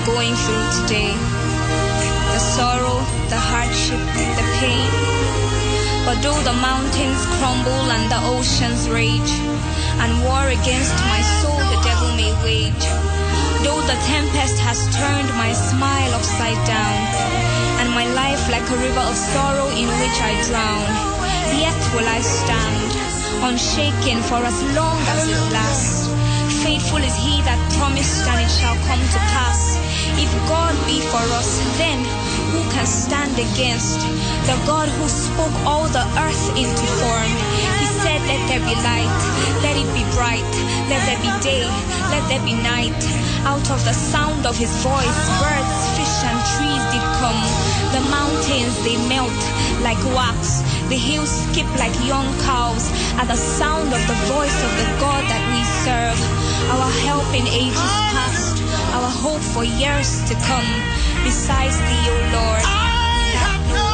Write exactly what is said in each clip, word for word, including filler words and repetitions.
going through today. The sorrow, the hardship, the pain. But though the mountains crumble and the oceans rage, and war against my soul the devil may wage, though the tempest has turned my smile upside down, and my life like a river of sorrow in which I drown, yet will I stand, unshaken for as long as it lasts. Faithful is he that promised, and it shall come to pass. If God be for us, then who can stand against? The God who spoke all the earth into form. He said, let there be light, let it be bright, let there be day, let there be night. Out of the sound of his voice, birds, fish, and trees did come. The mountains, they melt like wax. The hills skip like young cows at the sound of the voice of the God that we serve. Our help in ages past, our hope for years to come. Besides thee, O Lord, we have no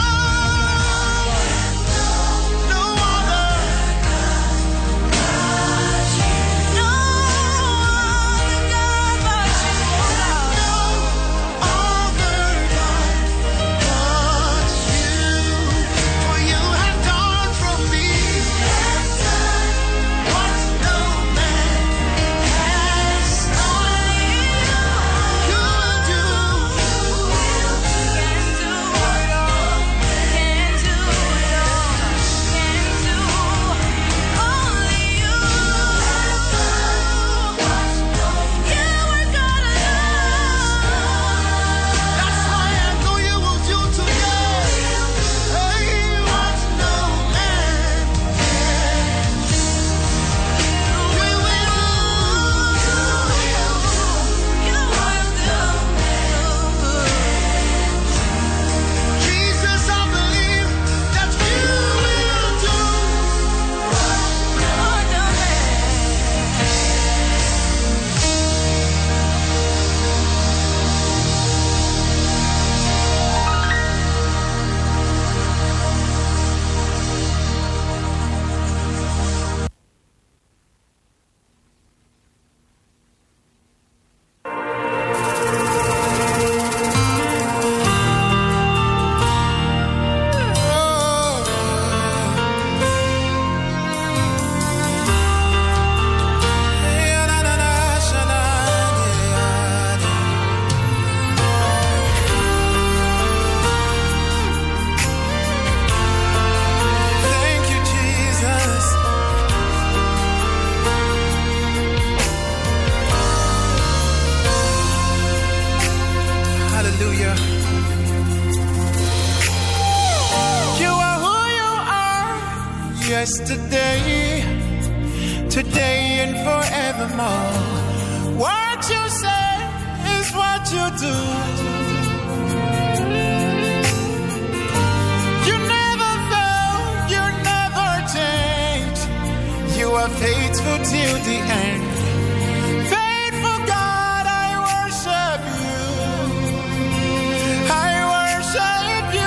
yesterday, today and forevermore. What you say is what you do. You never fail, you never change. You are faithful till the end. Faithful God, I worship you. I worship you.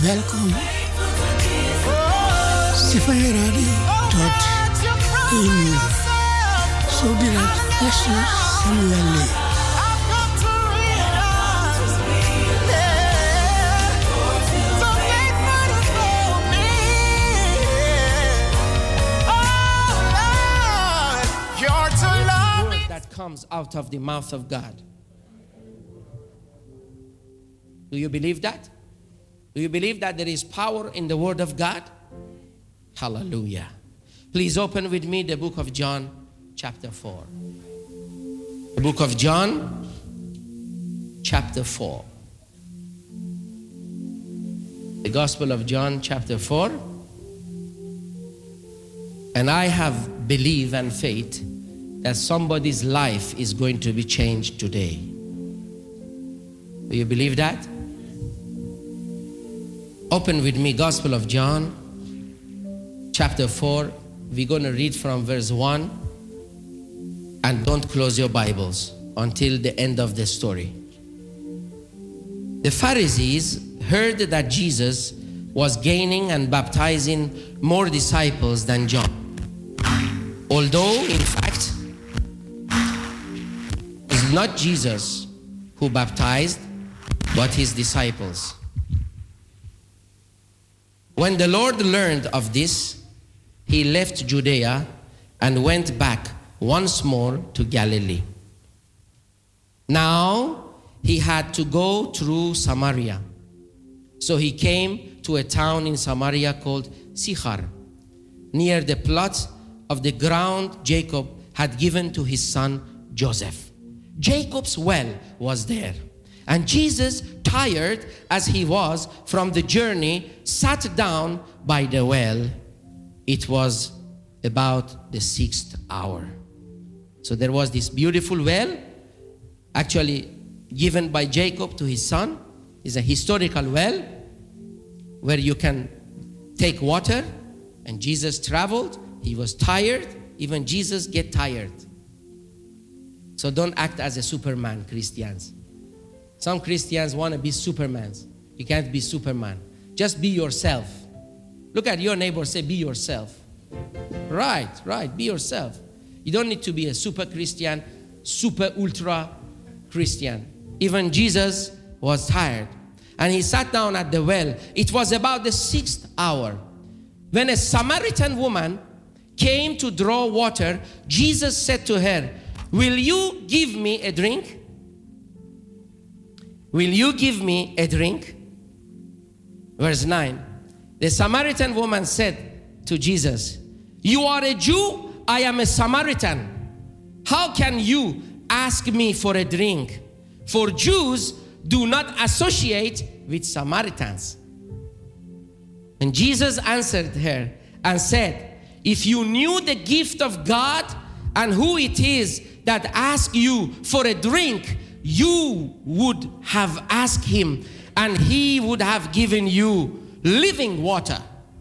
Welkom. Stefania Radio tot één uur. Zo direct pastor Samuel Lee. That comes out of the mouth of God. Do you believe that? Do you believe that there is power in the word of God? Hallelujah. Please open with me the book of John chapter four. The book of John chapter four. The Gospel of John chapter four. And I have belief and faith that somebody's life is going to be changed today. Do you believe that? Open with me Gospel of John chapter four. We're going to read from verse one, and don't close your Bibles until the end of the story. The Pharisees heard that Jesus was gaining and baptizing more disciples than John, although in fact it's not Jesus who baptized, but his disciples. When the Lord learned of this, he left Judea and went back once more to Galilee. Now he had to go through Samaria. So he came to a town in Samaria called Sychar, near the plot of the ground Jacob had given to his son Joseph. Jacob's well was there. And Jesus, tired as he was from the journey, sat down by the well. It was about the sixth hour. So there was this beautiful well, actually given by Jacob to his son. It's a historical well where you can take water. And Jesus traveled. He was tired. Even Jesus get tired. So don't act as a Superman, Christians. Some Christians want to be Supermans. You can't be Superman. Just be yourself. Look at your neighbor, say, be yourself. Right, right, be yourself. You don't need to be a super Christian, super ultra Christian. Even Jesus was tired. And he sat down at the well. It was about the sixth hour. When a Samaritan woman came to draw water, Jesus said to her, "Will you give me a drink? Will you give me a drink?" Verse nine. The Samaritan woman said to Jesus, "You are a Jew, I am a Samaritan. How can you ask me for a drink? For Jews do not associate with Samaritans." And Jesus answered her and said, "If you knew the gift of God and who it is that asks you for a drink, you would have asked him, and he would have given you living water."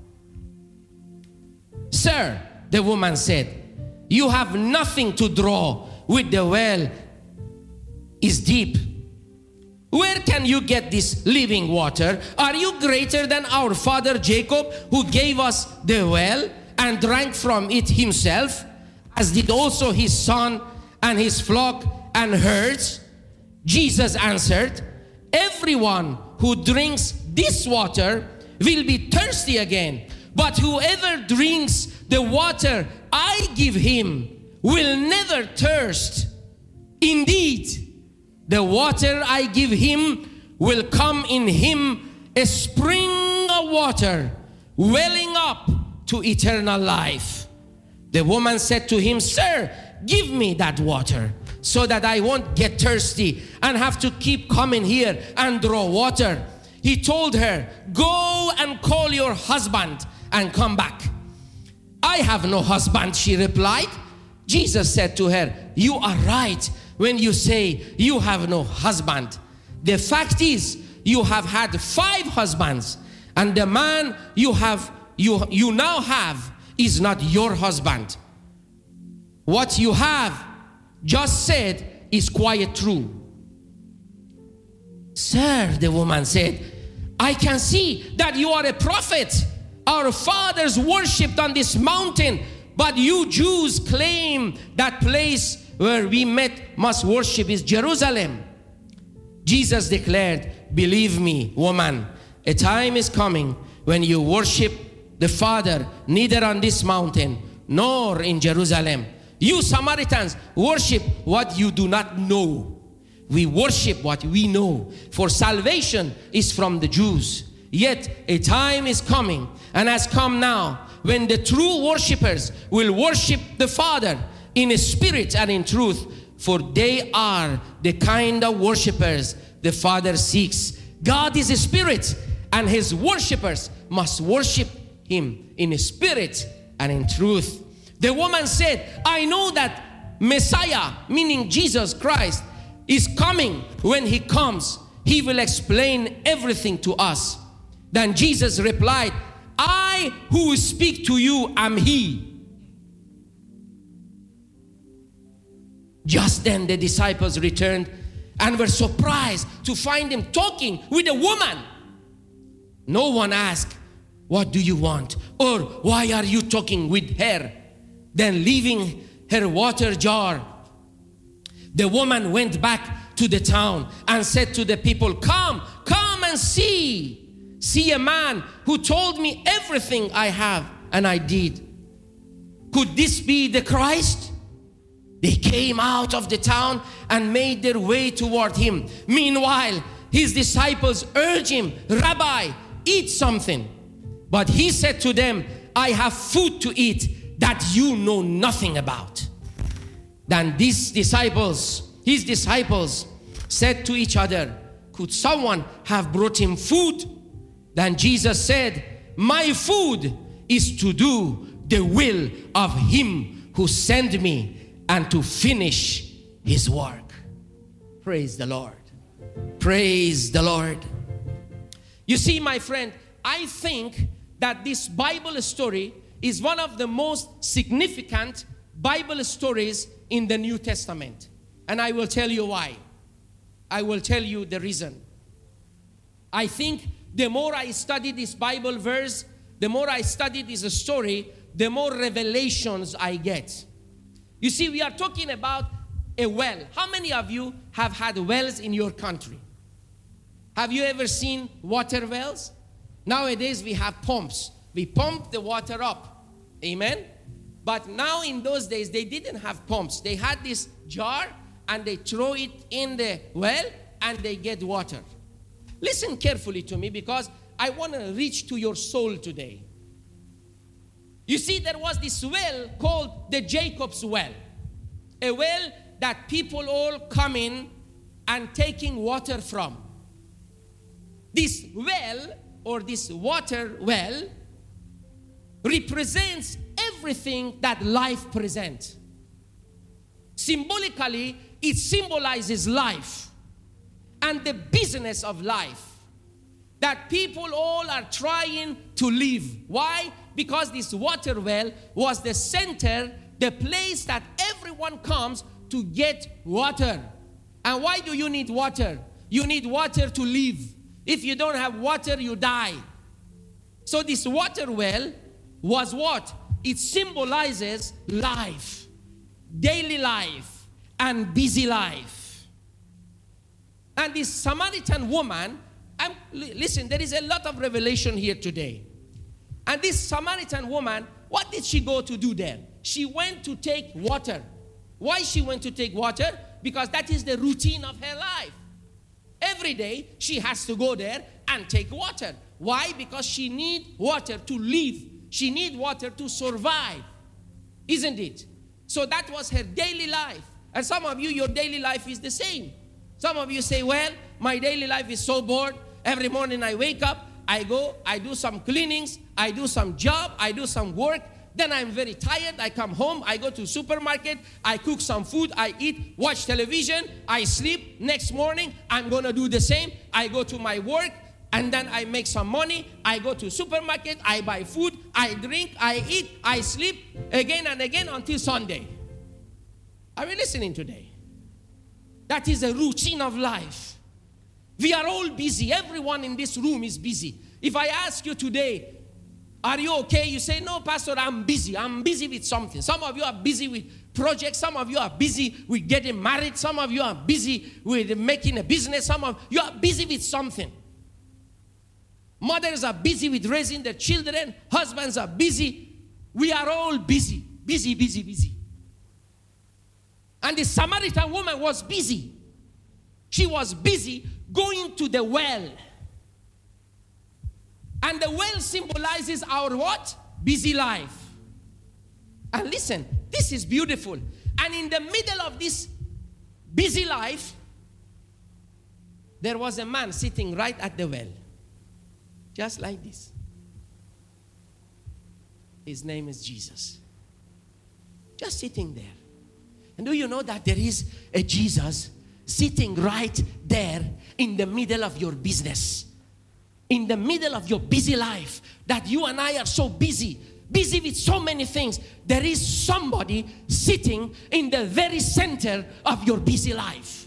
"Sir," the woman said, "you have nothing to draw with. The well is deep. Where can you get this living water? Are you greater than our father Jacob, who gave us the well and drank from it himself, as did also his son and his flock and herds?" Jesus answered, "Everyone who drinks this water will be thirsty again. But whoever drinks the water I give him will never thirst. Indeed, the water I give him will come in him a spring of water, welling up to eternal life." The woman said to him, "Sir, give me that water, so that I won't get thirsty and have to keep coming here and draw water." He told her, "Go and call your husband and come back." "I have no husband," she replied. Jesus said to her, "You are right when you say you have no husband. The fact is, you have had five husbands, and the man you have you, you now have is not your husband. What you have just said is quite true." "Sir," the woman said, I can see that you are a prophet. Our fathers worshipped on this mountain, but you Jews claim that place where we met must worship is Jerusalem. Jesus declared, believe me, woman, a time is coming when you worship the Father neither on this mountain nor in Jerusalem. You Samaritans worship what you do not know. We worship what we know, for salvation is from the Jews. Yet a time is coming and has come now when the true worshipers will worship the Father in spirit and in truth, for they are the kind of worshipers the Father seeks. God is a spirit, and his worshipers must worship him in spirit and in truth. The woman said, I know that Messiah, meaning Jesus Christ, is coming. When he comes, he will explain everything to us. Then Jesus replied, I who speak to you am he. Just then the disciples returned and were surprised to find him talking with a woman. No one asked, what do you want? Or why are you talking with her? Then leaving her water jar, the woman went back to the town and said to the people, come, come and see. See a man who told me everything I have and I did. Could this be the Christ? They came out of the town and made their way toward him. Meanwhile, his disciples urged him, Rabbi, eat something. But he said to them, I have food to eat that you know nothing about. Then these disciples, his disciples, said to each other, could someone have brought him food? Then Jesus said, my food is to do the will of him who sent me and to finish his work. Praise the Lord. Praise the Lord. You see, my friend, I think that this Bible story is one of the most significant Bible stories in the New Testament. And I will tell you why. I will tell you the reason. I think the more I study this Bible verse, the more I study this story, the more revelations I get. You see, we are talking about a well. How many of you have had wells in your country? Have you ever seen water wells? Nowadays we have pumps. We pump the water up. Amen? But now in those days, they didn't have pumps. They had this jar and they throw it in the well and they get water. Listen carefully to me because I want to reach to your soul today. You see, there was this well called the Jacob's well. A well that people all come in and taking water from. This well or this water well represents everything that life presents. Symbolically, it symbolizes life and the business of life. That people all are trying to live. Why? Because this water well was the center, the place that everyone comes to get water. And why do you need water? You need water to live. If you don't have water, you die. So this water well was what? It symbolizes life, daily life, and busy life. And this Samaritan woman, I'm, listen, there is a lot of revelation here today. And this Samaritan woman, what did she go to do there? She went to take water. Why she went to take water? Because that is the routine of her life. Every day, she has to go there and take water. Why? Because she needs water to live. She needs water to survive. Isn't it? So that was her daily life. And some of you, your daily life is the same. Some of you say, well, my daily life is so bored. Every morning I wake up, I go, I do some cleanings, I do some job, I do some work. Then I'm very tired. I come home, I go to supermarket, I cook some food, I eat, watch television, I sleep. Next morning, I'm going to do the same. I go to my work, and then I make some money. I go to supermarket, I buy food, I drink, I eat, I sleep again and again until Sunday. Are we listening today? That is a routine of life. We are all busy. Everyone in this room is busy. If I ask you today, are you okay? You say, no, Pastor, I'm busy. I'm busy with something. Some of you are busy with projects. Some of you are busy with getting married. Some of you are busy with making a business. Some of you are busy with something. Mothers are busy with raising their children. Husbands are busy. We are all busy. Busy, busy, busy. And the Samaritan woman was busy. She was busy going to the well. And the well symbolizes our what? Busy life. And listen, this is beautiful. And in the middle of this busy life, there was a man sitting right at the well. Just like this. His name is Jesus. Just sitting there. And do you know that there is a Jesus sitting right there in the middle of your business? In the middle of your busy life, that you and I are so busy, busy with so many things. There is somebody sitting in the very center of your busy life.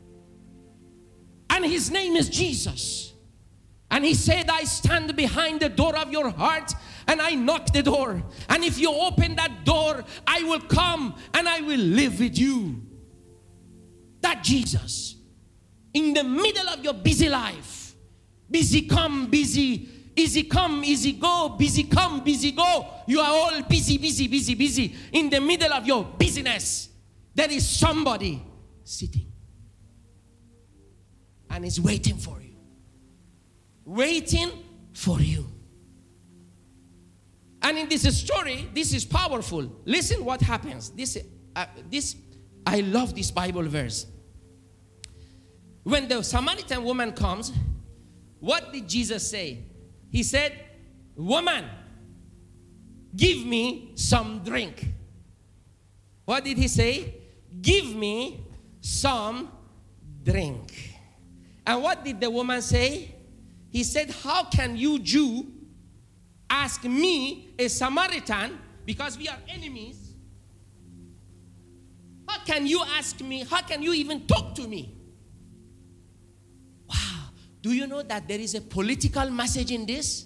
And his name is Jesus. And he said, I stand behind the door of your heart and I knock the door. And if you open that door, I will come and I will live with you. That Jesus, in the middle of your busy life, busy come, busy, easy come, easy go, busy come, busy go. You are all busy, busy, busy, busy. In the middle of your busyness, there is somebody sitting and is waiting for you. Waiting for you. And in this story, this is powerful. Listen what happens. This, uh, this, I love this Bible verse. When the Samaritan woman comes, what did Jesus say? He said, woman, give me some drink. What did he say? Give me some drink. And what did the woman say? He said, how can you, Jew, ask me, a Samaritan, because we are enemies, how can you ask me, how can you even talk to me? Wow. Do you know that there is a political message in this?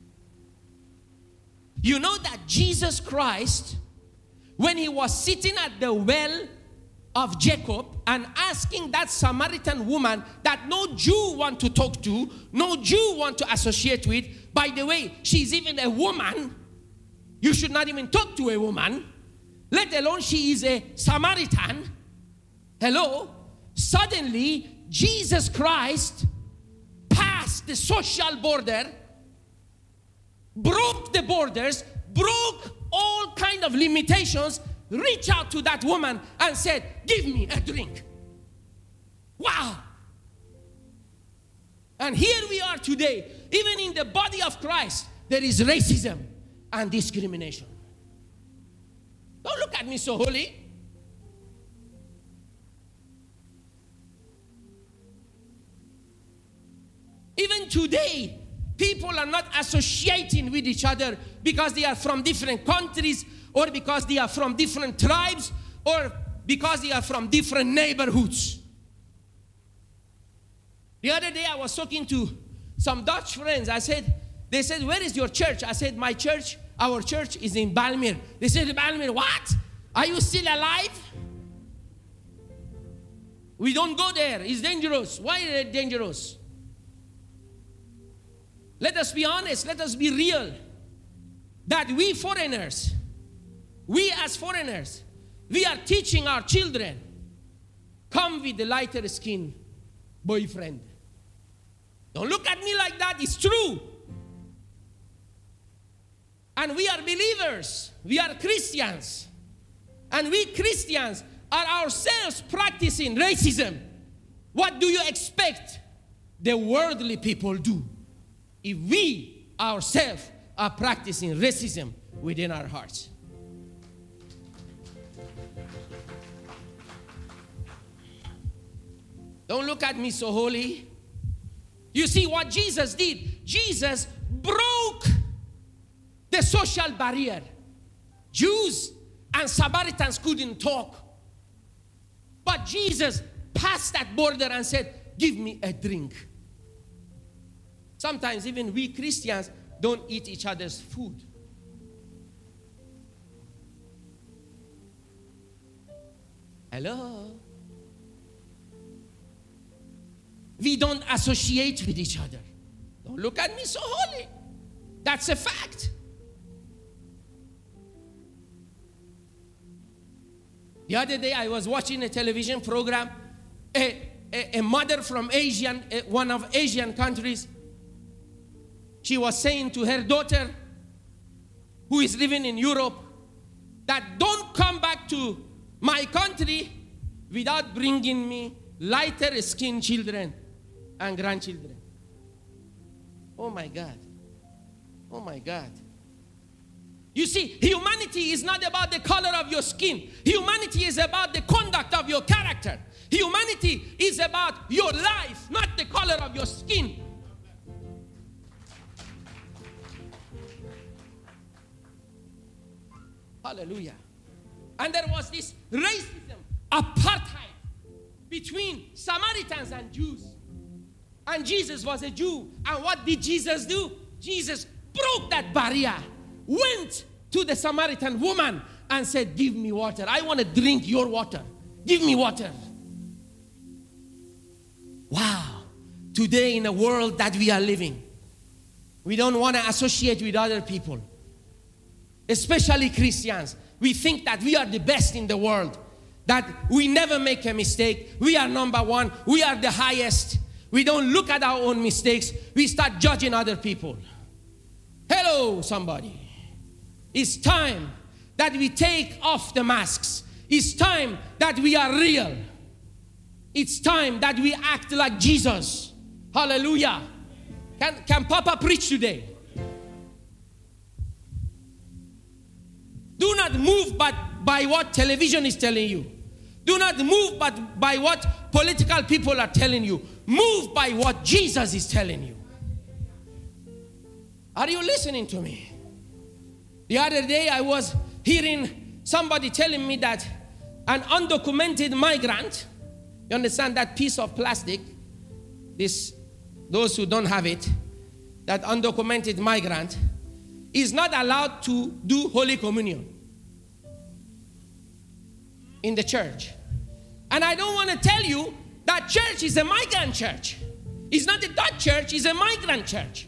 You know that Jesus Christ, when he was sitting at the well of Jacob and asking that Samaritan woman that no Jew want to talk to, no Jew want to associate with, by the way, she's even a woman, you should not even talk to a woman, let alone she is a Samaritan. Hello? Suddenly, Jesus Christ passed the social border, broke the borders, broke all kind of limitations, reached out to that woman and said, give me a drink. Wow. And here we are today, even in the body of Christ, there is racism and discrimination. Don't look at me so holy. Even today, people are not associating with each other because they are from different countries, or because they are from different tribes, or because they are from different neighborhoods. The other day I was talking to some Dutch friends. I said, they said, where is your church? I said, my church, our church is in Balmir. They said, Balmir, what? Are you still alive? We don't go there. It's dangerous. Why is it dangerous? Let us be honest. Let us be real. That we foreigners, we as foreigners, we are teaching our children, come with the lighter skin boyfriend. Don't look at me like that. It's true. And we are believers. We are Christians. And we Christians are ourselves practicing racism. What do you expect the worldly people do if we ourselves are practicing racism within our hearts? Don't look at me so holy. You see what Jesus did? Jesus broke the social barrier. Jews and Samaritans couldn't talk. But Jesus passed that border and said, give me a drink. Sometimes even we Christians don't eat each other's food. Hello? We don't associate with each other. Don't look at me so holy. That's a fact. The other day I was watching a television program. A, a, a mother from Asian, a, one of Asian countries, she was saying to her daughter, who is living in Europe, that don't come back to my country without bringing me lighter skinned children and grandchildren. Oh my God. Oh my God. You see, humanity is not about the color of your skin. Humanity is about the conduct of your character. Humanity is about your life, not the color of your skin. Hallelujah. And there was this racism, apartheid between Samaritans and Jews. And Jesus was a Jew. And what did Jesus do? Jesus broke that barrier, went to the Samaritan woman and said, give me water. I want to drink your water. Give me water. Wow. Today in a world that we are living, we don't want to associate with other people, especially Christians. We think that we are the best in the world, that we never make a mistake. We are number one. We are the highest. We don't look at our own mistakes. We start judging other people. Hello, somebody. It's time that we take off the masks. It's time that we are real. It's time that we act like Jesus. Hallelujah. Can, can Papa preach today? Do not move but by what television is telling you. Do not move but by what political people are telling you. Move by what Jesus is telling you. Are you listening to me? The other day I was hearing somebody telling me that an undocumented migrant, you understand that piece of plastic, this, those who don't have it, that undocumented migrant is not allowed to do Holy Communion in the church. And I don't want to tell you that church is a migrant church. It's not a Dutch church, it's a migrant church.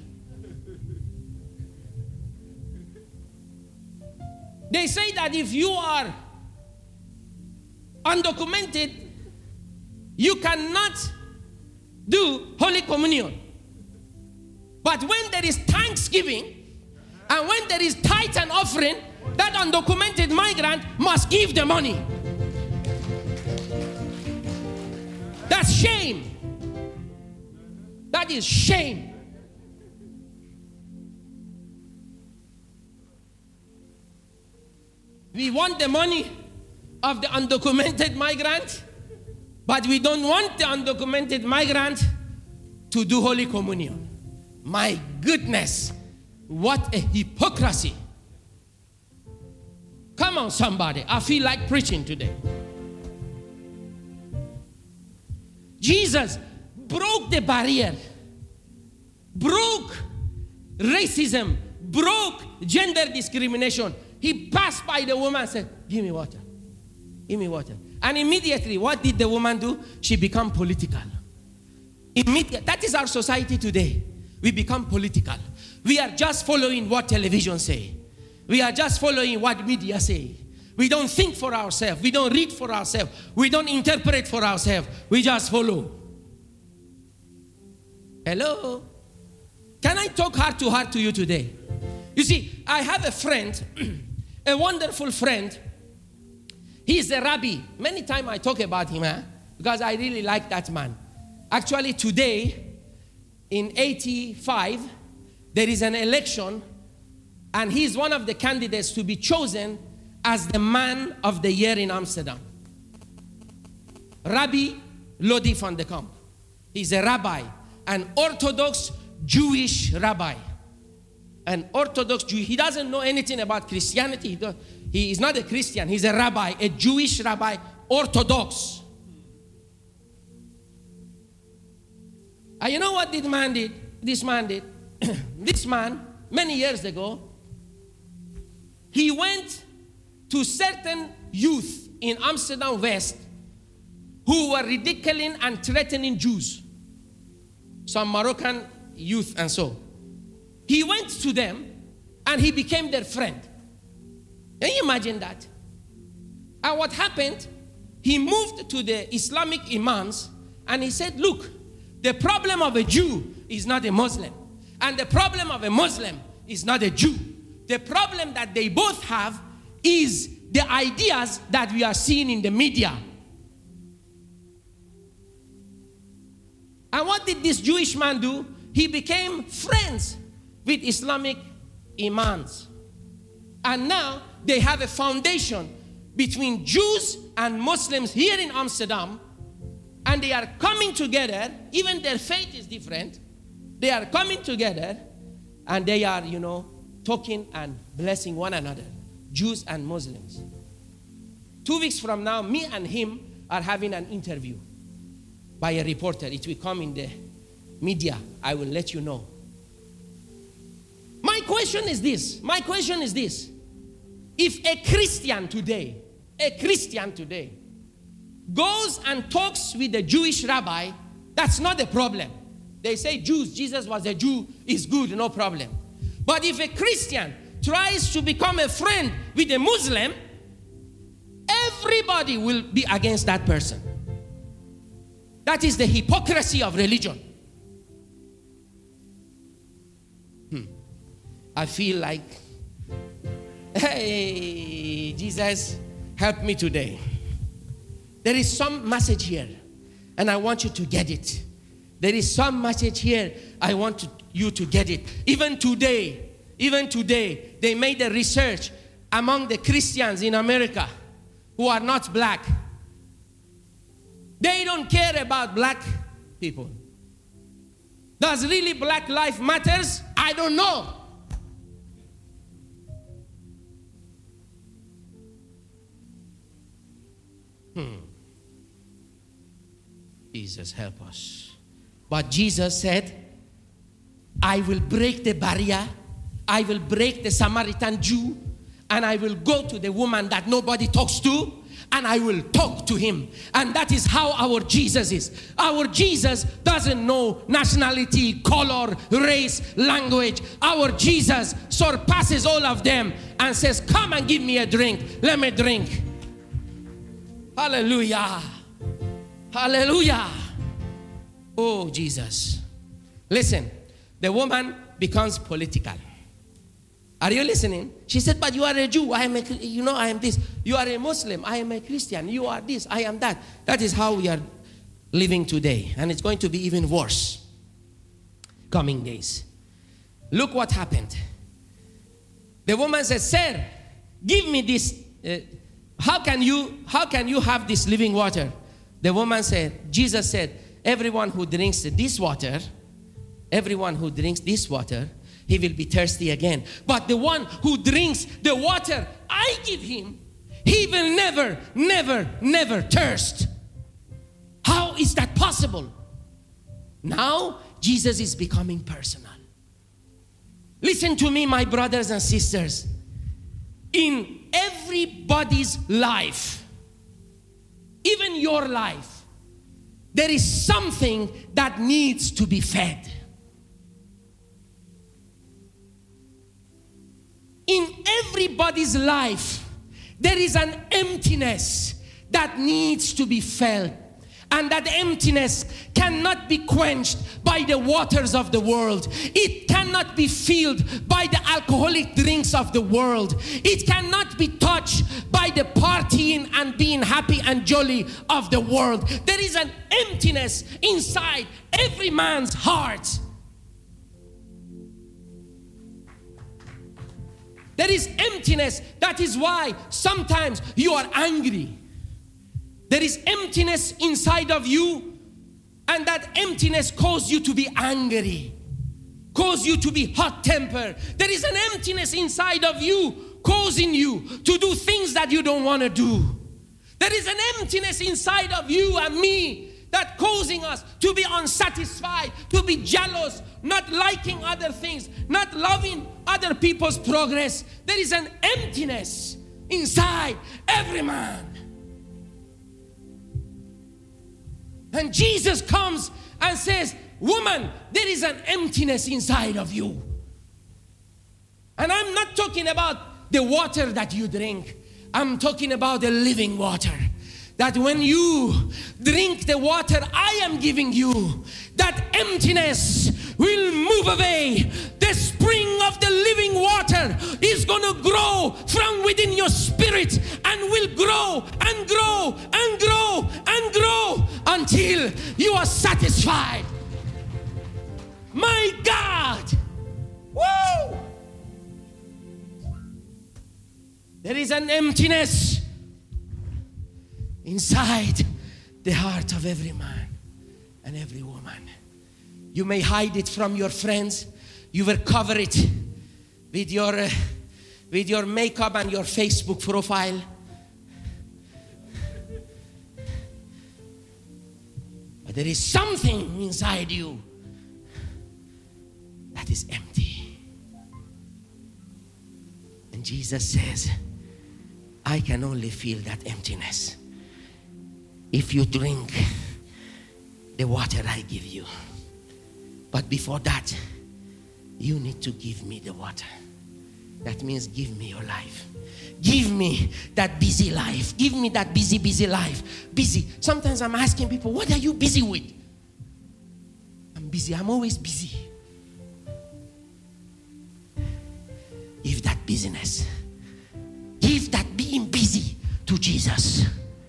They say that if you are undocumented, you cannot do Holy Communion. But when there is thanksgiving and when there is tithe and offering, that undocumented migrant must give the money. That's shame. That is shame. We want the money of the undocumented migrant, but we don't want the undocumented migrant to do Holy Communion. My goodness, what a hypocrisy. Come on, somebody. I feel like preaching today. Jesus broke the barrier, broke racism, broke gender discrimination. He passed by the woman and said, give me water. Give me water. And immediately, what did the woman do? She became political. Immediate. That is our society today. We become political. We are just following what television say. We are just following what media say. We don't think for ourselves. We don't read for ourselves. We don't interpret for ourselves. We just follow. Hello? Can I talk heart to heart to you today? You see, I have a friend, a wonderful friend. He's a rabbi. Many times I talk about him, huh? Because I really like that man. Actually, today, in eighty-five, there is an election, and he's one of the candidates to be chosen as the man of the year in Amsterdam. Rabbi Lodi van de Kamp. He's a rabbi, an Orthodox Jewish rabbi. An Orthodox Jew. He doesn't know anything about Christianity. He, does, he is not a Christian. He's a rabbi, a Jewish rabbi, Orthodox. And you know what this man did? This man did. This man, many years ago, he went to certain youth in Amsterdam West who were ridiculing and threatening Jews. Some Moroccan youth and so. He went to them and he became their friend. Can you imagine that? And what happened? He moved to the Islamic imams and he said, look, the problem of a Jew is not a Muslim. And the problem of a Muslim is not a Jew. The problem that they both have is the ideas that we are seeing in the media. And what did this Jewish man do? He became friends with Islamic imams. And now they have a foundation between Jews and Muslims here in Amsterdam. And they are coming together. Even their faith is different. They are coming together. And they are, you know, talking and blessing one another. Jews and Muslims. Two weeks from now, me and him are having an interview by a reporter. It will come in the media. I will let you know. My question is this. My question is this. If a Christian today, a Christian today, goes and talks with a Jewish rabbi, that's not a problem. They say Jews, Jesus was a Jew, is good, no problem. But if a Christian tries to become a friend with a Muslim, everybody will be against that person. That is the hypocrisy of religion. Hmm. I feel like, hey, Jesus, help me today. There is some message here, and I want you to get it. There is some message here, I want to, you to get it. Even today, even today, they made a research among the Christians in America who are not black. They don't care about black people. Does really black life matters? I don't know. Hmm. Jesus, help us. But Jesus said, I will break the barrier. I will break the Samaritan Jew. And I will go to the woman that nobody talks to. And I will talk to him. And that is how our Jesus is. Our Jesus doesn't know nationality, color, race, language. Our Jesus surpasses all of them and says, come and give me a drink. Let me drink. Hallelujah. Hallelujah. Oh, Jesus. Listen, the woman becomes political. Are you listening? She said, but you are a Jew. I am a, you know, I am this. You are a Muslim. I am a Christian. You are this. I am that. That is how we are living today. And it's going to be even worse coming days. Look what happened. The woman said, sir, give me this. Uh, how can you, how can you have this living water? The woman said, Jesus said, everyone who drinks this water, everyone who drinks this water, he will be thirsty again. But the one who drinks the water I give him, he will never, never, never thirst. How is that possible? Now, Jesus is becoming personal. Listen to me, my brothers and sisters. In everybody's life, even your life, there is something that needs to be fed. In everybody's life, there is an emptiness that needs to be filled. And that emptiness cannot be quenched by the waters of the world. It cannot be filled by the alcoholic drinks of the world. It cannot be touched by the partying and being happy and jolly of the world. There is an emptiness inside every man's heart. There is emptiness. That is why sometimes you are angry. There is emptiness inside of you, and that emptiness causes you to be angry, causes you to be hot-tempered. There is an emptiness inside of you causing you to do things that you don't want to do. There is an emptiness inside of you and me that causing us to be unsatisfied, to be jealous, not liking other things, not loving other people's progress. There is an emptiness inside every man. And Jesus comes and says, woman, there is an emptiness inside of you. And I'm not talking about the water that you drink. I'm talking about the living water. That when you drink the water I am giving you, that emptiness will move away. The spring of the living water is going to grow from within your spirit and will grow and grow and grow and grow until you are satisfied. My God! Woo! There is an emptiness inside the heart of every man and every woman. You may hide it from your friends. You will cover it with your, uh, with your makeup and your Facebook profile. But there is something inside you that is empty. And Jesus says, I can only feel that emptiness if you drink the water I give you. But before that, you need to give me the water. That means give me your life. Give me that busy life. Give me that busy, busy life. Busy. Sometimes I'm asking people, what are you busy with? I'm busy. I'm always busy. Give that busyness. Give that being busy to Jesus.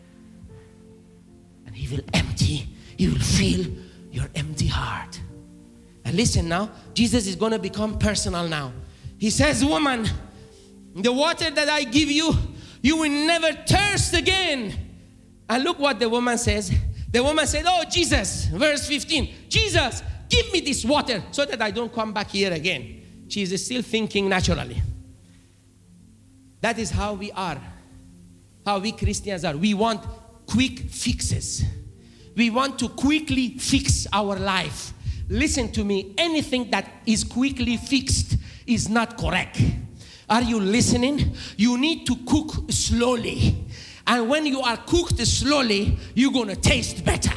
And He will empty, He will fill your empty heart. And listen now, Jesus is going to become personal now. He says, woman, the water that I give you, you will never thirst again. And look what the woman says. The woman said, oh, Jesus, verse fifteen, Jesus, give me this water so that I don't come back here again. She is still thinking naturally. That is how we are. How we Christians are. We want quick fixes. We want to quickly fix our life. Listen to me. Anything that is quickly fixed is not correct. Are you listening? You need to cook slowly. And when you are cooked slowly, you're going to taste better.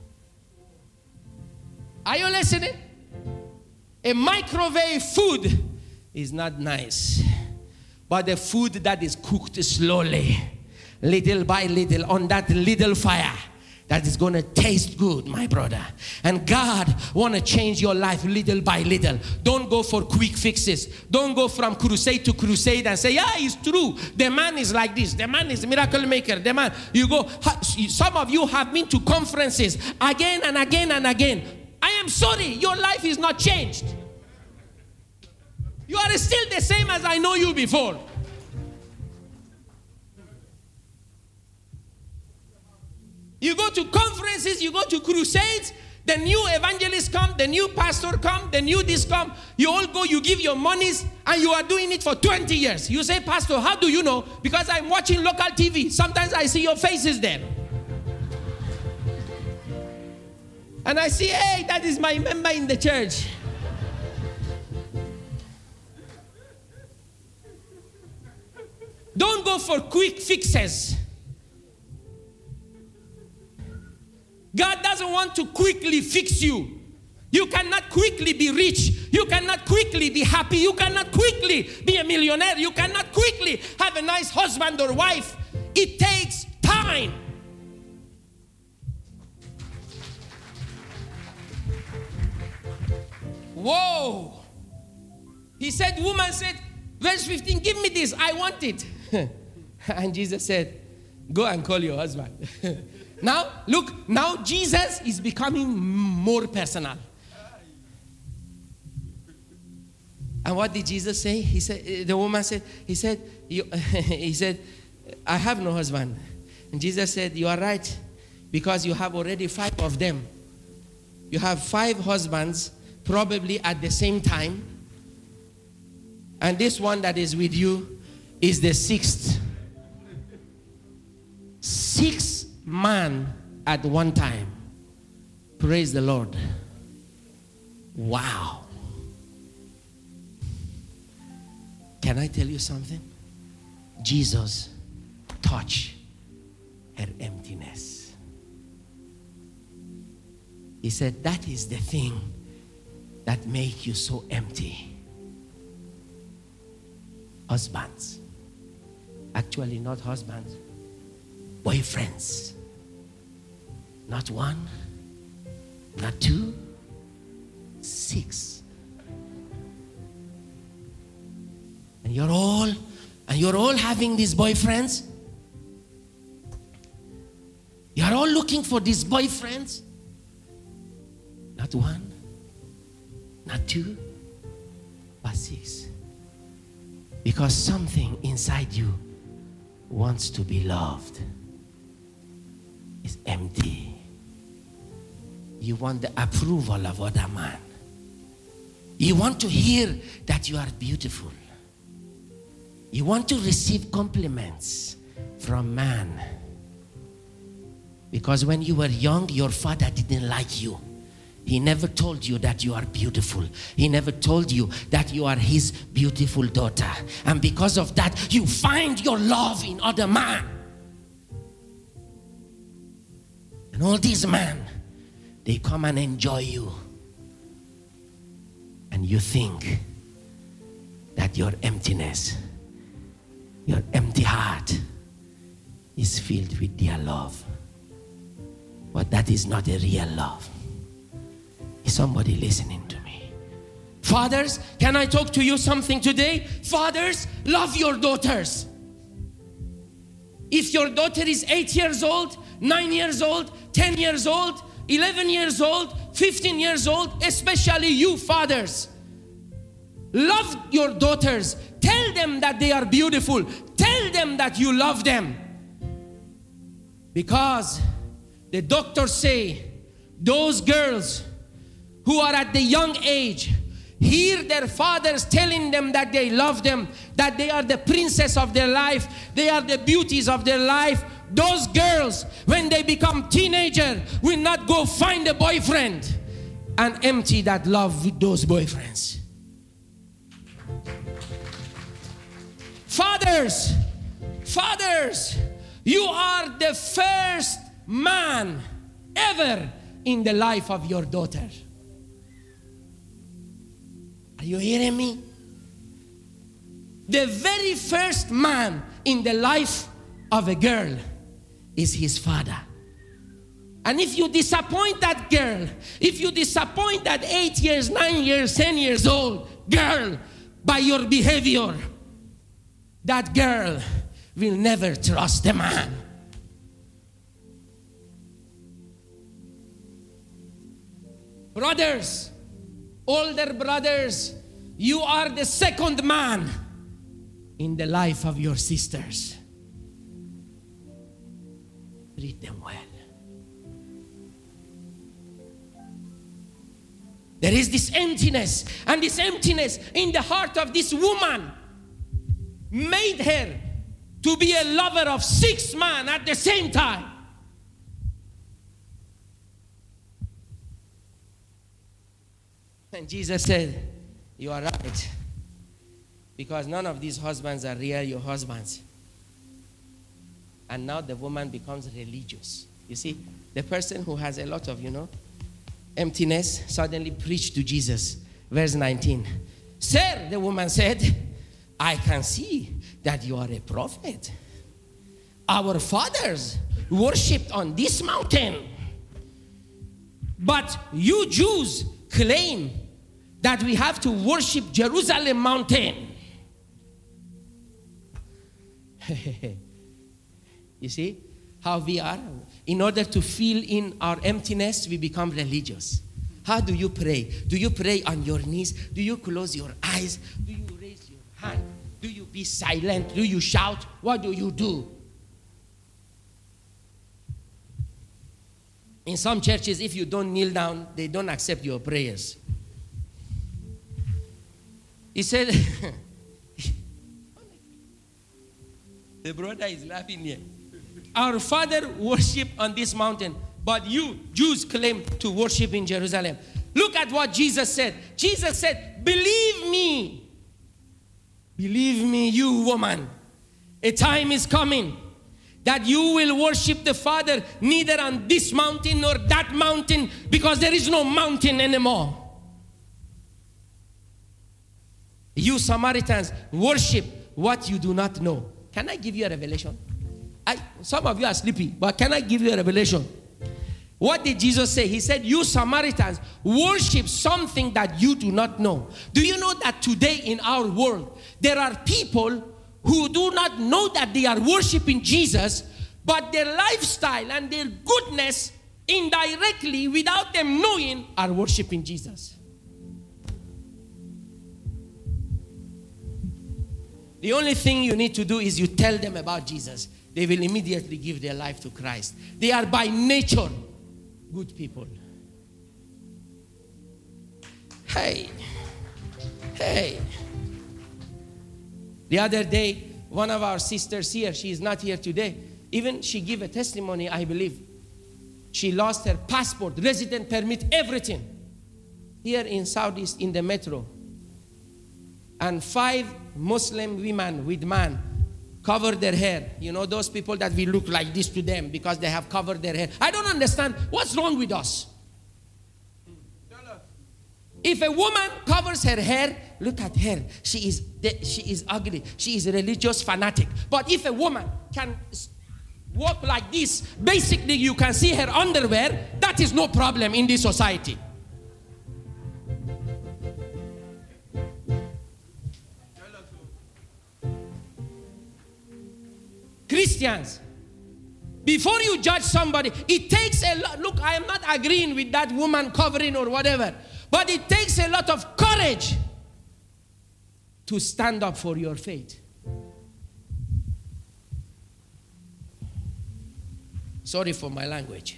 Are you listening? A microwave food is not nice. But the food that is cooked slowly, little by little, on that little fire, that is going to taste good, my brother. And God want to change your life little by little. Don't go for quick fixes. Don't go from crusade to crusade and say, yeah, it's true. The man is like this. The man is a miracle maker. The man, you go, some of you have been to conferences again and again and again. I am sorry, your life is not changed. You are still the same as I know you before. You go to conferences, you go to crusades, the new evangelists come, the new pastor come, the new this come. You all go, you give your monies, and you are doing it for twenty years. You say, Pastor, how do you know? Because I'm watching local T V. Sometimes I see your faces there. And I see, hey, that is my member in the church. Don't go for quick fixes. God doesn't want to quickly fix you. You cannot quickly be rich. You cannot quickly be happy. You cannot quickly be a millionaire. You cannot quickly have a nice husband or wife. It takes time. Whoa. He said, woman said, verse fifteen, give me this. I want it. And Jesus said, go and call your husband. Now, look, now Jesus is becoming more personal. And what did Jesus say? He said, the woman said, he said, you, he said, I have no husband. And Jesus said, you are right, because you have already five of them. You have five husbands, probably at the same time. And this one that is with you is the sixth. Six man at one time. Praise the Lord. Wow. Can I tell you something? Jesus touched her emptiness. He said, that is the thing that makes you so empty. Husbands. Actually, not husbands. Boyfriends. Not one, not two, six. And you're all, and you're all having these boyfriends. You're all looking for these boyfriends. Not one, not two, but six. Because something inside you wants to be loved. It's empty. You want the approval of other man. You want to hear that you are beautiful. You want to receive compliments from man. Because when you were young, your father didn't like you. He never told you that you are beautiful. He never told you that you are his beautiful daughter. And because of that, you find your love in other man. And all these men, they come and enjoy you. And you think that your emptiness, your empty heart is filled with their love. But that is not a real love. Is somebody listening to me? Fathers, can I talk to you something today? Fathers, love your daughters. If your daughter is eight years old, nine years old, ten years old, eleven years old, fifteen years old, especially you fathers, love your daughters. Tell them that they are beautiful. Tell them that you love them. Because the doctors say those girls who are at the young age hear their fathers telling them that they love them, that they are the princess of their life, they are the beauties of their life. Those girls, when they become teenagers, will not go find a boyfriend and empty that love with those boyfriends. Fathers, fathers, you are the first man ever in the life of your daughter. Are you hearing me? The very first man in the life of a girl is his father. And if you disappoint that girl, if you disappoint that eight years, nine years, ten years old girl by your behavior, that girl will never trust a man. Brothers, older brothers, you are the second man in the life of your sisters. Treat them well. There is this emptiness, and this emptiness in the heart of this woman made her to be a lover of six men at the same time. And Jesus said, you are right. Because none of these husbands are real your husbands. And now the woman becomes religious. You see, the person who has a lot of, you know, emptiness suddenly preached to Jesus. Verse nineteen. Sir, the woman said, I can see that you are a prophet. Our fathers worshipped on this mountain. But you Jews claim that we have to worship Jerusalem mountain. You see how we are? In order to fill in our emptiness, we become religious. How do you pray? Do you pray on your knees? Do you close your eyes? Do you raise your hand? Do you be silent? Do you shout? What do you do? In some churches, if you don't kneel down, they don't accept your prayers. He said, the brother is laughing here. Our father worship on this mountain. but you Jews claim to worship in Jerusalem. Look at what Jesus said. Jesus said, believe me. Believe me, you woman. A time is coming that you will worship the Father neither on this mountain nor that mountain, because there is no mountain anymore. You Samaritans worship what you do not know. Can I give you a revelation? I, some of you are sleepy, but can I give you a revelation? What did Jesus say? He said, you Samaritans worship something that you do not know. Do you know that today in our world, there are people who do not know that they are worshiping Jesus, but their lifestyle and their goodness indirectly, without them knowing, are worshiping Jesus. The only thing you need to do is you tell them about Jesus. They will immediately give their life to Christ. They are by nature good people. Hey, hey. The other day, one of our sisters here, she is not here today. Even she gave a testimony, I believe. She lost her passport, resident permit, everything. Here in Southeast, in the metro. And five Muslim women with man covered their hair. You know, those people that we look like this to them because they have covered their hair. I don't understand. What's wrong with us? If a woman covers her hair, look at her. She is, she is ugly. She is a religious fanatic. But if a woman can walk like this, basically you can see her underwear, that is no problem in this society. Christians, before you judge somebody, it takes a lot. Look, I am not agreeing with that woman covering or whatever, but it takes a lot of courage to stand up for your faith. Sorry for my language.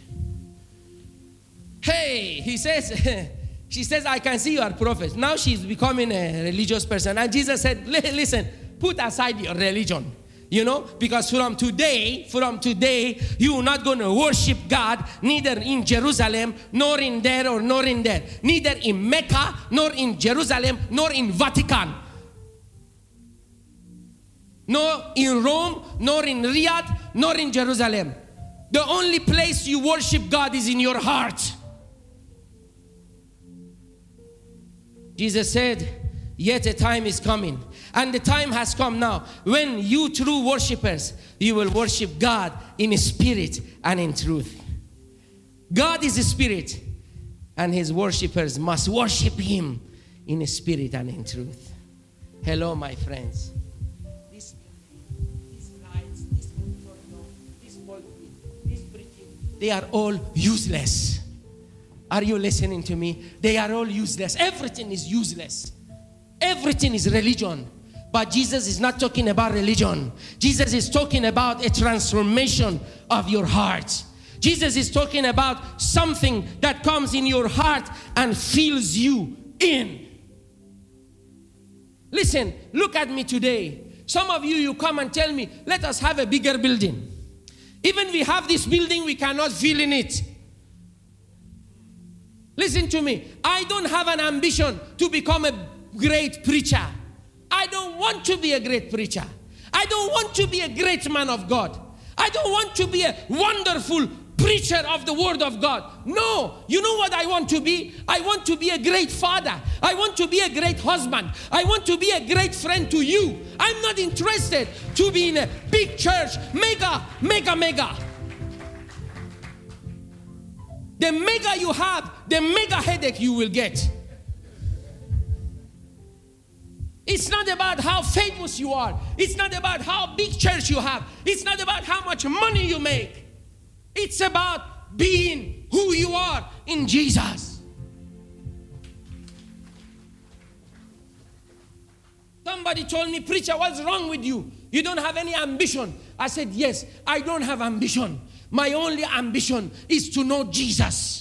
Hey, he says, she says, I can see you are prophets. Now she's becoming a religious person. And Jesus said, listen, put aside your religion. You know, because from today, from today, you are not going to worship God neither in Jerusalem, nor in there, or nor in there. Neither in Mecca, nor in Jerusalem, nor in Vatican. Nor in Rome, nor in Riyadh, nor in Jerusalem. The only place you worship God is in your heart. Jesus said, yet a time is coming. And the time has come now when you true worshipers, you will worship God in spirit and in truth. God is a spirit, and his worshipers must worship him in spirit and in truth. Hello, my friends. This, these lights, this auditorium, this pulpit, this preaching, they are all useless. Are you listening to me? They are all useless. Everything is useless. Everything is religion. But Jesus is not talking about religion. Jesus is talking about a transformation of your heart. Jesus is talking about something that comes in your heart and fills you in. Listen, look at me today. Some of you, you come and tell me, let us have a bigger building. Even we have this building, we cannot fill in it. Listen to me. I don't have an ambition to become a great preacher. I don't want to be a great preacher. I don't want to be a great man of God. I don't want to be a wonderful preacher of the word of God. No. You know what I want to be? I want to be a great father. I want to be a great husband. I want to be a great friend to you. I'm not interested to be in a big church. Mega, mega, mega. The mega you have, the mega headache you will get. It's not about how famous you are. It's not about how big church you have. It's not about how much money you make. It's about being who you are in Jesus. Somebody told me, preacher, what's wrong with you? You don't have any ambition. I said, yes, I don't have ambition. My only ambition is to know Jesus.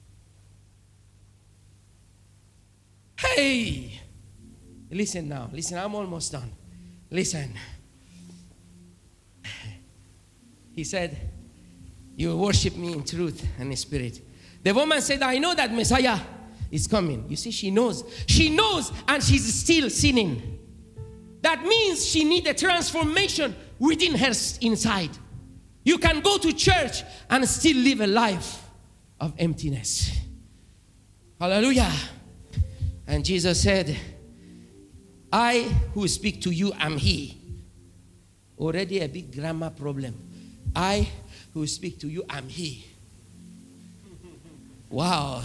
Hey! Listen now. Listen, I'm almost done. Listen. He said, You worship me in truth and in spirit. The woman said, I know that Messiah is coming. You see, she knows. She knows, and she's still sinning. That means she needs a transformation within her inside. You can go to church and still live a life of emptiness. Hallelujah. And Jesus said, I who speak to you am he. Already a big grammar problem. I who speak to you am he. Wow.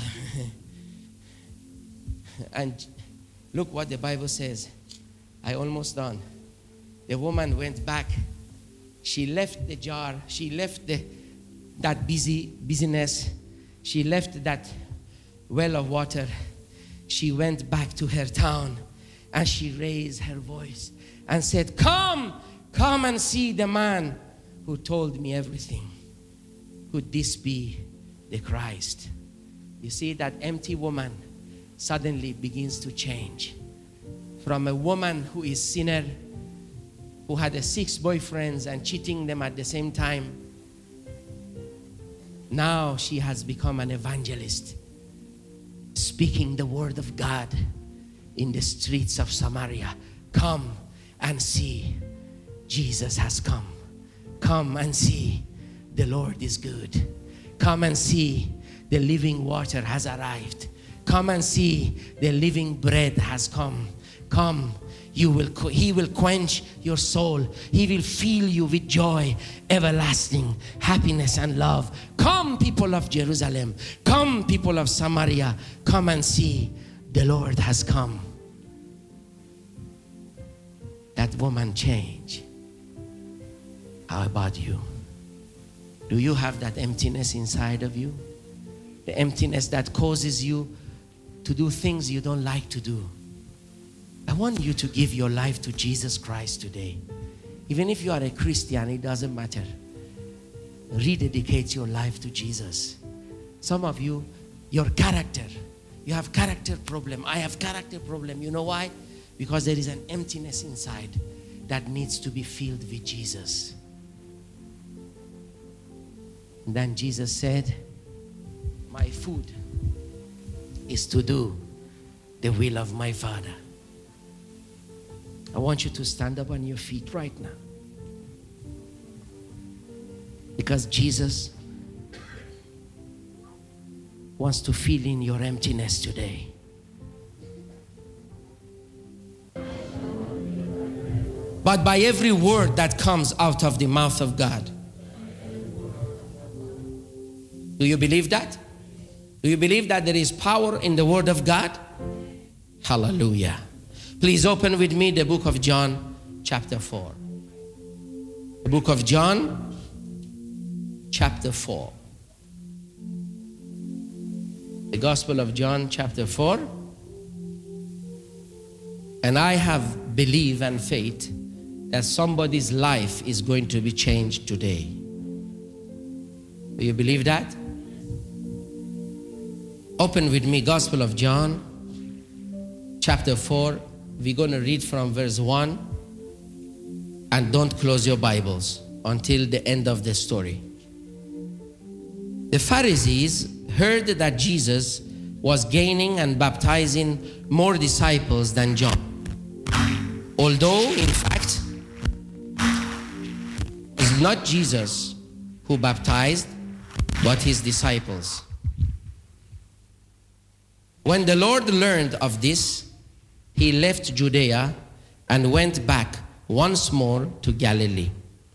And look what the Bible says. I almost done. The woman went back. She left the jar. She left the, that busy business. She left that well of water. She went back to her town and she raised her voice and said, come, come and see the man who told me everything. Could this be the Christ? You see, that empty woman suddenly begins to change. From a woman who is sinner, who had a six boyfriends and cheating them at the same time, now she has become an evangelist, speaking the word of God in the streets of Samaria. Come and see, Jesus has come. Come and see, the Lord is good. Come and see, the living water has arrived. Come and see, the living bread has come. Come, you will, he will quench your soul. He will fill you with joy, everlasting happiness and love. Come, people of Jerusalem. Come, people of Samaria. Come and see, the Lord has come. That woman changed. How about you? Do you have that emptiness inside of you? The emptiness that causes you to do things you don't like to do. I want you to give your life to Jesus Christ today. Even if you are a Christian, it doesn't matter. Rededicate your life to Jesus. Some of you, your character, you have character problem. I have character problem. You know why? Because there is an emptiness inside that needs to be filled with Jesus. And then Jesus said, my food is to do the will of my Father. I want you to stand up on your feet right now. Because Jesus wants to fill in your emptiness today. But by every word that comes out of the mouth of God. Do you believe that? Do you believe that there is power in the word of God? Hallelujah. Please open with me the book of John, chapter four. The book of John, chapter four. The Gospel of John, chapter four. And I have belief and faith that somebody's life is going to be changed today. Do you believe that? Open with me Gospel of John, chapter four. We're going to read from verse one. And don't close your Bibles until the end of the story. The Pharisees heard that Jesus was gaining and baptizing more disciples than John. Although, in fact, it's not Jesus who baptized, but his disciples. When the Lord learned of this, he left Judea and went back once more to Galilee.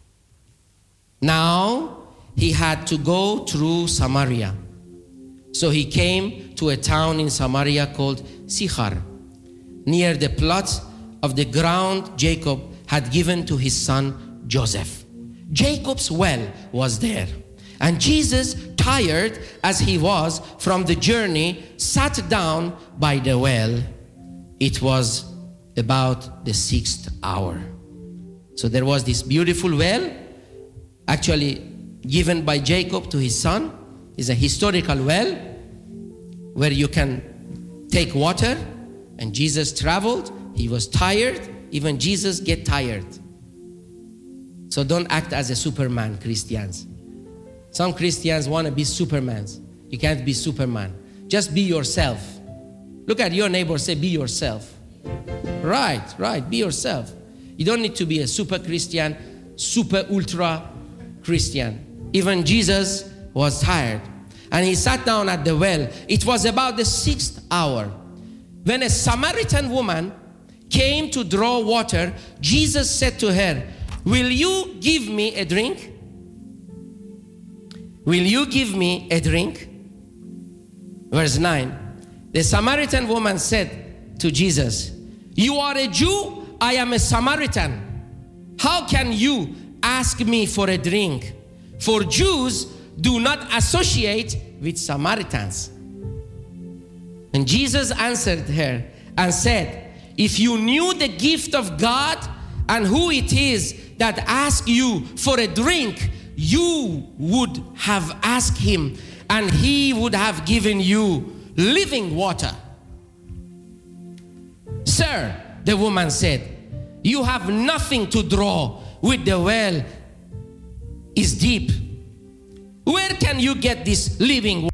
Now he had to go through Samaria. So he came to a town in Samaria called Sychar, near the plot of the ground Jacob had given to his son Joseph. Jacob's well was there. And Jesus, tired as he was from the journey, sat down by the well. It was about the sixth hour. So there was this beautiful well, actually given by Jacob to his son. It's a historical well where you can take water. And Jesus traveled. He was tired. Even Jesus get tired. So don't act as a Superman, Christians. Some Christians want to be Supermans. You can't be Superman. Just be yourself. Look at your neighbor, say, be yourself. Right, right, be yourself. You don't need to be a super Christian, super ultra Christian. Even Jesus was tired, and he sat down at the well. It was about the sixth hour. When a Samaritan woman came to draw water, Jesus said to her, will you give me a drink? Will you give me a drink? Verse nine. The Samaritan woman said to Jesus, you are a Jew, I am a Samaritan. How can you ask me for a drink? For Jews do not associate with Samaritans. And Jesus answered her and said, if you knew the gift of God and who it is that asks you for a drink, you would have asked him, and he would have given you living water. Sir, the woman said, you have nothing to draw with, the well is deep. Where can you get this living water?